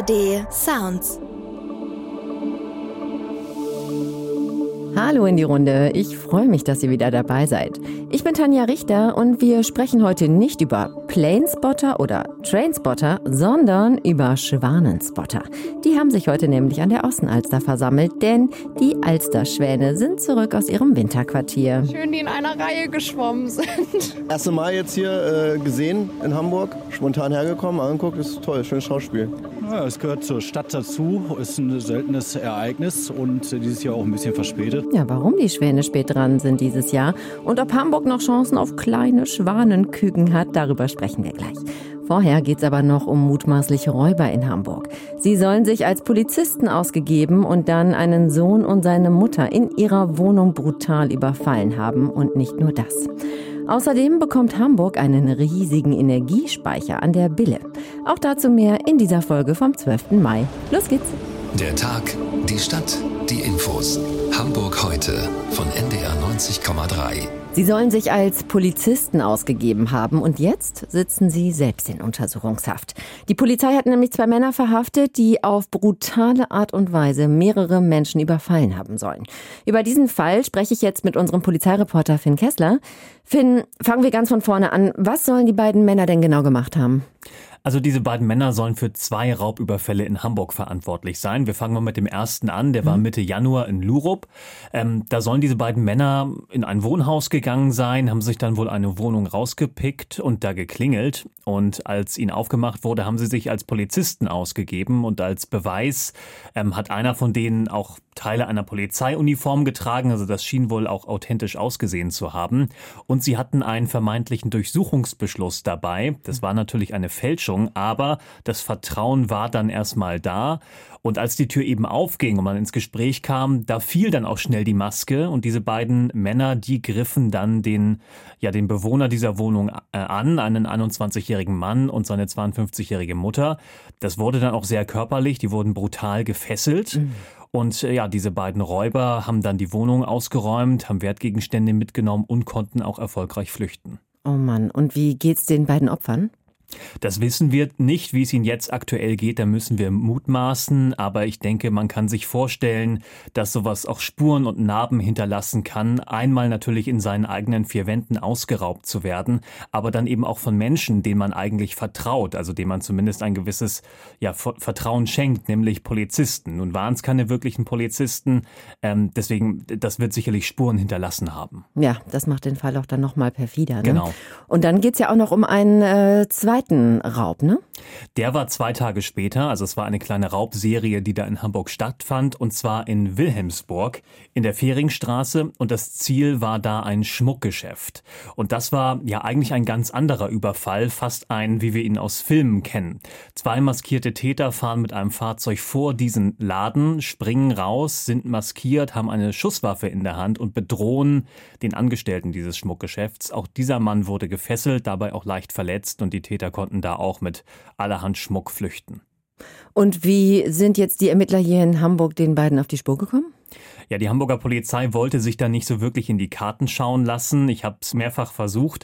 ARD Sounds. Hallo in die Runde, ich freue mich, dass ihr wieder dabei seid. Ich bin Tanja Richter und wir sprechen heute nicht über Planespotter oder Trainspotter, sondern über Schwanenspotter. Die haben sich heute nämlich an der Außenalster versammelt, denn die Alsterschwäne sind zurück aus ihrem Winterquartier. Schön, die in einer Reihe geschwommen sind. Erste Mal jetzt hier gesehen in Hamburg, spontan hergekommen, angeguckt, ist toll, schönes Schauspiel. Ja, es gehört zur Stadt dazu, ist ein seltenes Ereignis und dieses Jahr auch ein bisschen verspätet. Ja, warum die Schwäne spät dran sind dieses Jahr und ob Hamburg noch Chancen auf kleine Schwanenküken hat, darüber sprechen wir gleich. Vorher geht's aber noch um mutmaßliche Räuber in Hamburg. Sie sollen sich als Polizisten ausgegeben und dann einen Sohn und seine Mutter in ihrer Wohnung brutal überfallen haben. Und nicht nur das. Außerdem bekommt Hamburg einen riesigen Energiespeicher an der Bille. Auch dazu mehr in dieser Folge vom 12. Mai. Los geht's! Der Tag, die Stadt, die Infos. Hamburg heute von NDR 90,3. Sie sollen sich als Polizisten ausgegeben haben und jetzt sitzen sie selbst in Untersuchungshaft. Die Polizei hat nämlich 2 Männer verhaftet, die auf brutale Art und Weise mehrere Menschen überfallen haben sollen. Über diesen Fall spreche ich jetzt mit unserem Polizeireporter Finn Kessler. Finn, fangen wir ganz von vorne an. Was sollen die beiden Männer denn genau gemacht haben? Also diese beiden Männer sollen für 2 Raubüberfälle in Hamburg verantwortlich sein. Wir fangen mal mit dem ersten an, der war Mitte Januar in Lurup. Da sollen diese beiden Männer in ein Wohnhaus gegangen sein, haben sich dann wohl eine Wohnung rausgepickt und da geklingelt. Und als ihnen aufgemacht wurde, haben sie sich als Polizisten ausgegeben und als Beweis hat einer von denen auch Teile einer Polizeiuniform getragen, also das schien wohl auch authentisch ausgesehen zu haben. Und sie hatten einen vermeintlichen Durchsuchungsbeschluss dabei. Das war natürlich eine Fälschung, aber das Vertrauen war dann erstmal da. Und als die Tür eben aufging und man ins Gespräch kam, da fiel dann auch schnell die Maske und diese beiden Männer, die griffen dann den Bewohner dieser Wohnung an, einen 21-jährigen Mann und seine 52-jährige Mutter. Das wurde dann auch sehr körperlich, die wurden brutal gefesselt. Und diese beiden Räuber haben dann die Wohnung ausgeräumt, haben Wertgegenstände mitgenommen und konnten auch erfolgreich flüchten. Oh Mann, und wie geht's den beiden Opfern? Das wissen wir nicht, wie es ihnen jetzt aktuell geht, da müssen wir mutmaßen, aber ich denke, man kann sich vorstellen, dass sowas auch Spuren und Narben hinterlassen kann, einmal natürlich in seinen eigenen 4 Wänden ausgeraubt zu werden, aber dann eben auch von Menschen, denen man eigentlich vertraut, also denen man zumindest ein gewisses Vertrauen schenkt, nämlich Polizisten. Nun waren es keine wirklichen Polizisten, deswegen, das wird sicherlich Spuren hinterlassen haben. Ja, das macht den Fall auch dann nochmal perfider, ne? Genau. Und dann geht's ja auch noch um einen zweiten Raub, ne? Der war 2 Tage später, also es war eine kleine Raubserie, die da in Hamburg stattfand, und zwar in Wilhelmsburg in der Fähringstraße, und das Ziel war da ein Schmuckgeschäft. Und das war ja eigentlich ein ganz anderer Überfall, fast ein, wie wir ihn aus Filmen kennen. 2 maskierte Täter fahren mit einem Fahrzeug vor diesen Laden, springen raus, sind maskiert, haben eine Schusswaffe in der Hand und bedrohen den Angestellten dieses Schmuckgeschäfts. Auch dieser Mann wurde gefesselt, dabei auch leicht verletzt, und die Täter konnten da auch mit allerhand Schmuck flüchten. Und wie sind jetzt die Ermittler hier in Hamburg den beiden auf die Spur gekommen? Ja, die Hamburger Polizei wollte sich da nicht so wirklich in die Karten schauen lassen. Ich habe es mehrfach versucht,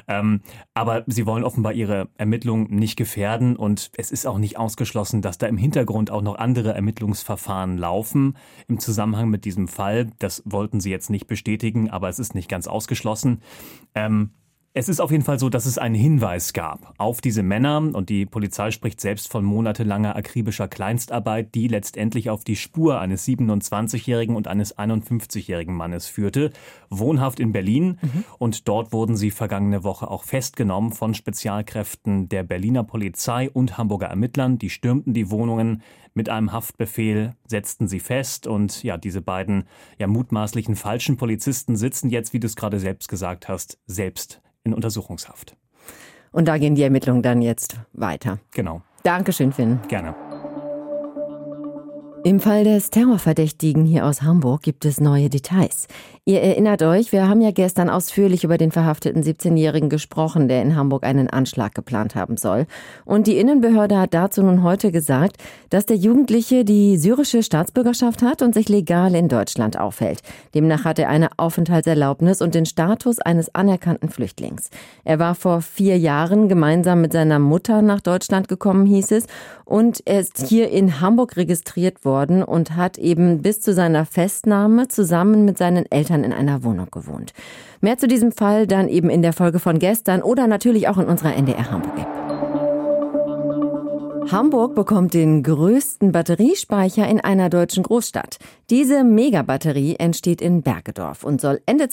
aber sie wollen offenbar ihre Ermittlungen nicht gefährden, und es ist auch nicht ausgeschlossen, dass da im Hintergrund auch noch andere Ermittlungsverfahren laufen im Zusammenhang mit diesem Fall. Das wollten sie jetzt nicht bestätigen, aber es ist nicht ganz ausgeschlossen. Es ist auf jeden Fall so, dass es einen Hinweis gab auf diese Männer, und die Polizei spricht selbst von monatelanger akribischer Kleinstarbeit, die letztendlich auf die Spur eines 27-jährigen und eines 51-jährigen Mannes führte, wohnhaft in Berlin, und dort wurden sie vergangene Woche auch festgenommen von Spezialkräften der Berliner Polizei und Hamburger Ermittlern. Die stürmten die Wohnungen mit einem Haftbefehl, setzten sie fest, und diese beiden mutmaßlichen falschen Polizisten sitzen jetzt, wie du es gerade selbst gesagt hast, selbst in Untersuchungshaft. Und da gehen die Ermittlungen dann jetzt weiter. Genau. Dankeschön, Finn. Gerne. Im Fall des Terrorverdächtigen hier aus Hamburg gibt es neue Details. Ihr erinnert euch, wir haben ja gestern ausführlich über den verhafteten 17-Jährigen gesprochen, der in Hamburg einen Anschlag geplant haben soll. Und die Innenbehörde hat dazu nun heute gesagt, dass der Jugendliche die syrische Staatsbürgerschaft hat und sich legal in Deutschland aufhält. Demnach hat er eine Aufenthaltserlaubnis und den Status eines anerkannten Flüchtlings. Er war vor 4 Jahren gemeinsam mit seiner Mutter nach Deutschland gekommen, hieß es. Und er ist hier in Hamburg registriert worden und hat eben bis zu seiner Festnahme zusammen mit seinen Eltern in einer Wohnung gewohnt. Mehr zu diesem Fall dann eben in der Folge von gestern oder natürlich auch in unserer NDR Hamburg-App. Hamburg bekommt den größten Batteriespeicher in einer deutschen Großstadt. Diese Megabatterie entsteht in Bergedorf und soll Ende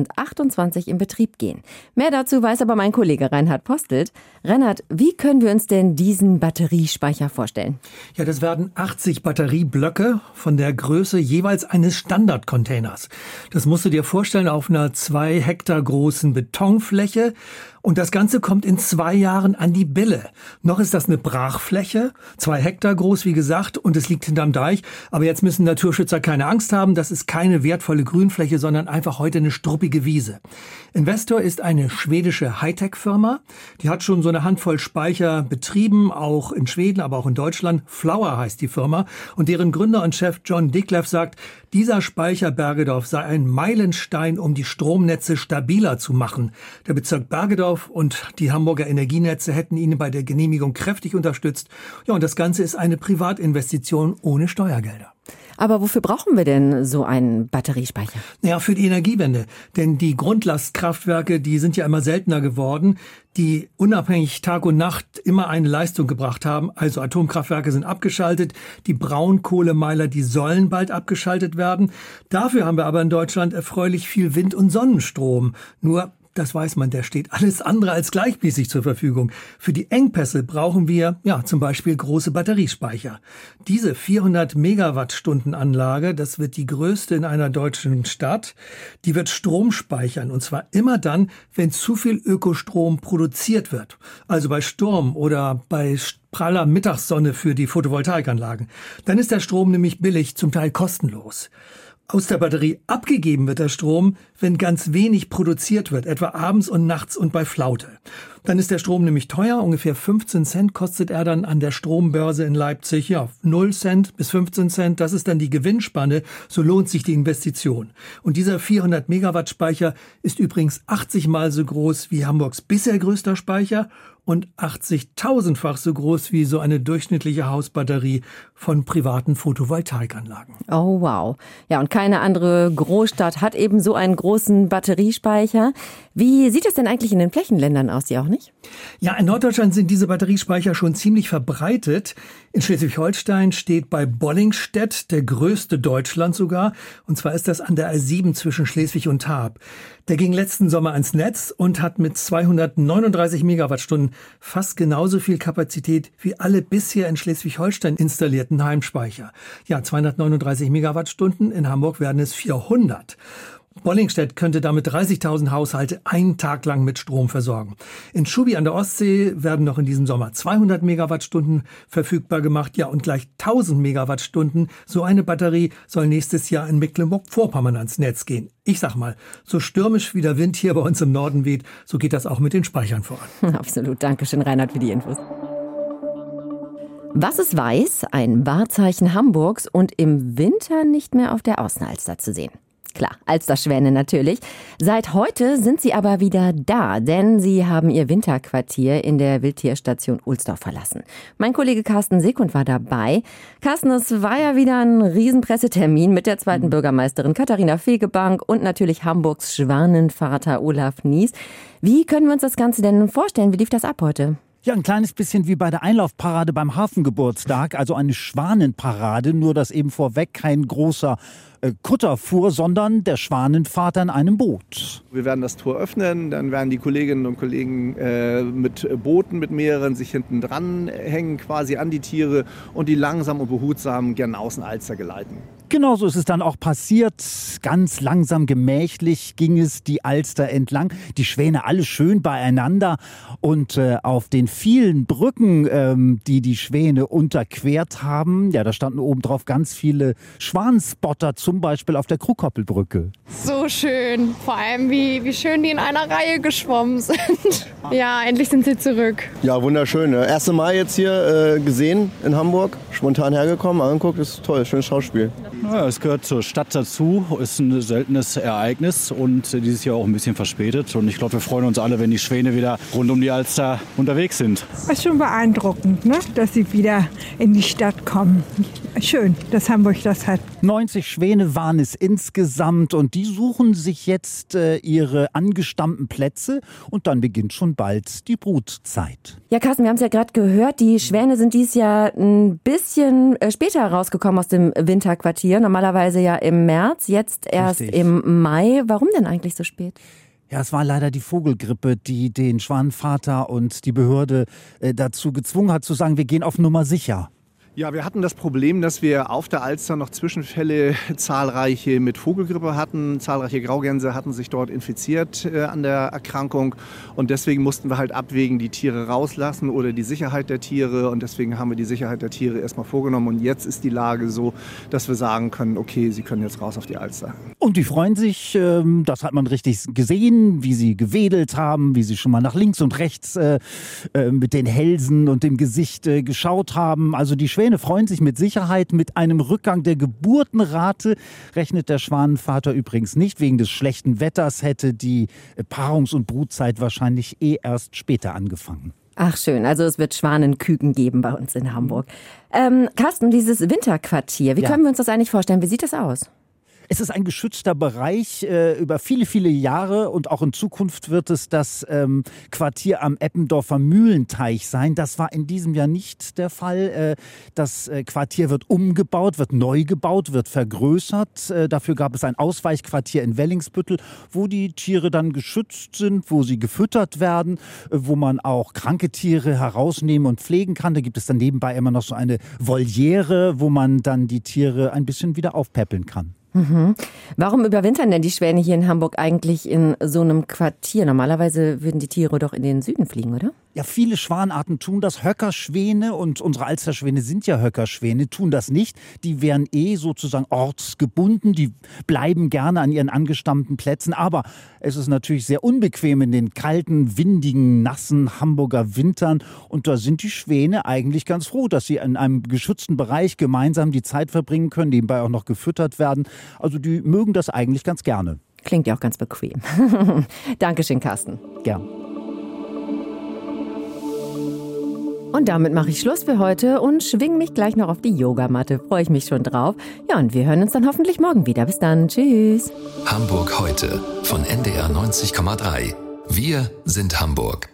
2028 in Betrieb gehen. Mehr dazu weiß aber mein Kollege Reinhard Postelt. Reinhard, wie können wir uns denn diesen Batteriespeicher vorstellen? Ja, das werden 80 Batterieblöcke von der Größe jeweils eines Standardcontainers. Das musst du dir vorstellen auf einer 2 Hektar großen Betonfläche. Und das Ganze kommt in 2 Jahren an die Bille. Noch ist das eine Brachfläche, 2 Hektar groß, wie gesagt, und es liegt hinterm Deich. Aber jetzt müssen Naturschützer keine Angst haben. Das ist keine wertvolle Grünfläche, sondern einfach heute eine struppige Wiese. Investor ist eine schwedische Hightech-Firma. Die hat schon so eine Handvoll Speicher betrieben, auch in Schweden, aber auch in Deutschland. Flower heißt die Firma. Und deren Gründer und Chef John Dickleff sagt, dieser Speicher Bergedorf sei ein Meilenstein, um die Stromnetze stabiler zu machen. Der Bezirk Bergedorf und die Hamburger Energienetze hätten ihn bei der Genehmigung kräftig unterstützt. Ja, und das Ganze ist eine Privatinvestition ohne Steuergelder. Aber wofür brauchen wir denn so einen Batteriespeicher? Ja, für die Energiewende. Denn die Grundlastkraftwerke, die sind ja immer seltener geworden, die unabhängig Tag und Nacht immer eine Leistung gebracht haben. Also Atomkraftwerke sind abgeschaltet, die Braunkohlemeiler, die sollen bald abgeschaltet werden. Dafür haben wir aber in Deutschland erfreulich viel Wind- und Sonnenstrom. Nur das weiß man, der steht alles andere als gleichmäßig zur Verfügung. Für die Engpässe brauchen wir zum Beispiel große Batteriespeicher. Diese 400 Megawattstunden Anlage, das wird die größte in einer deutschen Stadt, die wird Strom speichern. Und zwar immer dann, wenn zu viel Ökostrom produziert wird. Also bei Sturm oder bei praller Mittagssonne für die Photovoltaikanlagen. Dann ist der Strom nämlich billig, zum Teil kostenlos. Aus der Batterie abgegeben wird der Strom, wenn ganz wenig produziert wird, etwa abends und nachts und bei Flaute. Dann ist der Strom nämlich teuer, ungefähr 15 Cent kostet er dann an der Strombörse in Leipzig. Ja, 0 Cent bis 15 Cent, das ist dann die Gewinnspanne, so lohnt sich die Investition. Und dieser 400 Megawatt Speicher ist übrigens 80 Mal so groß wie Hamburgs bisher größter Speicher und 80.000-fach so groß wie so eine durchschnittliche Hausbatterie von privaten Photovoltaikanlagen. Oh wow. Ja, und keine andere Großstadt hat eben so einen großen Batteriespeicher. Wie sieht es denn eigentlich in den Flächenländern aus, die auch nicht? Ja, in Norddeutschland sind diese Batteriespeicher schon ziemlich verbreitet. In Schleswig-Holstein steht bei Bollingstedt, der größte Deutschland sogar. Und zwar ist das an der A7 zwischen Schleswig und Taab. Der ging letzten Sommer ans Netz und hat mit 239 Megawattstunden fast genauso viel Kapazität wie alle bisher in Schleswig-Holstein installierten Heimspeicher. Ja, 239 Megawattstunden, in Hamburg werden es 400. Bollingstedt könnte damit 30.000 Haushalte einen Tag lang mit Strom versorgen. In Schubi an der Ostsee werden noch in diesem Sommer 200 Megawattstunden verfügbar gemacht. Ja, und gleich 1000 Megawattstunden. So eine Batterie soll nächstes Jahr in Mecklenburg-Vorpommern ans Netz gehen. Ich sag mal, so stürmisch wie der Wind hier bei uns im Norden weht, so geht das auch mit den Speichern voran. Absolut. Dankeschön, Reinhard, für die Infos. Was es weiß, ein Wahrzeichen Hamburgs und im Winter nicht mehr auf der Außenalster zu sehen. Klar, Alsterschwäne natürlich. Seit heute sind sie aber wieder da, denn sie haben ihr Winterquartier in der Wildtierstation Ohlsdorf verlassen. Mein Kollege Carsten Sekund war dabei. Carsten, es war ja wieder ein Riesenpressetermin mit der zweiten Bürgermeisterin Katharina Fegebank und natürlich Hamburgs Schwanenvater Olaf Nies. Wie können wir uns das Ganze denn vorstellen? Wie lief das ab heute? Ja, ein kleines bisschen wie bei der Einlaufparade beim Hafengeburtstag, also eine Schwanenparade, nur dass eben vorweg kein großer Kutter fuhr, sondern der Schwanenvater in einem Boot. Wir werden das Tor öffnen, dann werden die Kolleginnen und Kollegen mit Booten, mit mehreren, sich hinten dran hängen, quasi an die Tiere und die langsam und behutsam gen Außenalster geleiten. Genauso ist es dann auch passiert. Ganz langsam, gemächlich ging es die Alster entlang. Die Schwäne alle schön beieinander. Und auf den vielen Brücken, die Schwäne unterquert haben, ja, da standen oben drauf ganz viele Schwanspotter, zum Beispiel auf der Kruhkoppelbrücke. So schön. Vor allem, wie schön die in einer Reihe geschwommen sind. Ja, endlich sind sie zurück. Ja, wunderschön. Das erste Mal jetzt hier gesehen in Hamburg. Spontan hergekommen, angeguckt, ist toll, schönes Schauspiel. Ja, es gehört zur Stadt dazu, ist ein seltenes Ereignis und dieses Jahr auch ein bisschen verspätet. Und ich glaube, wir freuen uns alle, wenn die Schwäne wieder rund um die Alster unterwegs sind. Das ist schon beeindruckend, ne? Dass sie wieder in die Stadt kommen. Schön, dass Hamburg das hat. 90 Schwäne waren es insgesamt und die suchen sich jetzt ihre angestammten Plätze und dann beginnt schon bald die Brutzeit. Ja, Carsten, wir haben es ja gerade gehört, die Schwäne sind dieses Jahr ein bisschen später rausgekommen aus dem Winterquartier. Normalerweise ja im März, jetzt erst im Mai. Warum denn eigentlich so spät? Ja, es war leider die Vogelgrippe, die den Schwanenvater und die Behörde dazu gezwungen hat zu sagen, wir gehen auf Nummer sicher. Ja, wir hatten das Problem, dass wir auf der Alster noch Zwischenfälle zahlreiche mit Vogelgrippe hatten. Zahlreiche Graugänse hatten sich dort infiziert an der Erkrankung. Und deswegen mussten wir halt abwägen, die Tiere rauslassen oder die Sicherheit der Tiere. Und deswegen haben wir die Sicherheit der Tiere erstmal vorgenommen. Und jetzt ist die Lage so, dass wir sagen können, okay, sie können jetzt raus auf die Alster. Und die freuen sich, das hat man richtig gesehen, wie sie gewedelt haben, wie sie schon mal nach links und rechts mit den Hälsen und dem Gesicht geschaut haben. Also die Schwäne freuen sich mit Sicherheit. Mit einem Rückgang der Geburtenrate rechnet der Schwanenvater übrigens nicht. Wegen des schlechten Wetters hätte die Paarungs- und Brutzeit wahrscheinlich erst später angefangen. Ach schön, also es wird Schwanenküken geben bei uns in Hamburg. Carsten, dieses Winterquartier, wie können wir uns das eigentlich vorstellen? Wie sieht das aus? Es ist ein geschützter Bereich über viele, viele Jahre und auch in Zukunft wird es das Quartier am Eppendorfer Mühlenteich sein. Das war in diesem Jahr nicht der Fall. Das Quartier wird umgebaut, wird neu gebaut, wird vergrößert. Dafür gab es ein Ausweichquartier in Wellingsbüttel, wo die Tiere dann geschützt sind, wo sie gefüttert werden, wo man auch kranke Tiere herausnehmen und pflegen kann. Da gibt es dann nebenbei immer noch so eine Voliere, wo man dann die Tiere ein bisschen wieder aufpäppeln kann. Mhm. Warum überwintern denn die Schwäne hier in Hamburg eigentlich in so einem Quartier? Normalerweise würden die Tiere doch in den Süden fliegen, oder? Ja, viele Schwanarten tun das. Höckerschwäne und unsere Alsterschwäne sind ja Höckerschwäne, tun das nicht. Die wären sozusagen ortsgebunden. Die bleiben gerne an ihren angestammten Plätzen. Aber es ist natürlich sehr unbequem in den kalten, windigen, nassen Hamburger Wintern. Und da sind die Schwäne eigentlich ganz froh, dass sie in einem geschützten Bereich gemeinsam die Zeit verbringen können, nebenbei auch noch gefüttert werden. Also die mögen das eigentlich ganz gerne. Klingt ja auch ganz bequem. Dankeschön, Carsten. Gern. Und damit mache ich Schluss für heute und schwing mich gleich noch auf die Yogamatte. Freue ich mich schon drauf. Ja, und wir hören uns dann hoffentlich morgen wieder. Bis dann. Tschüss. Hamburg heute von NDR 90,3. Wir sind Hamburg.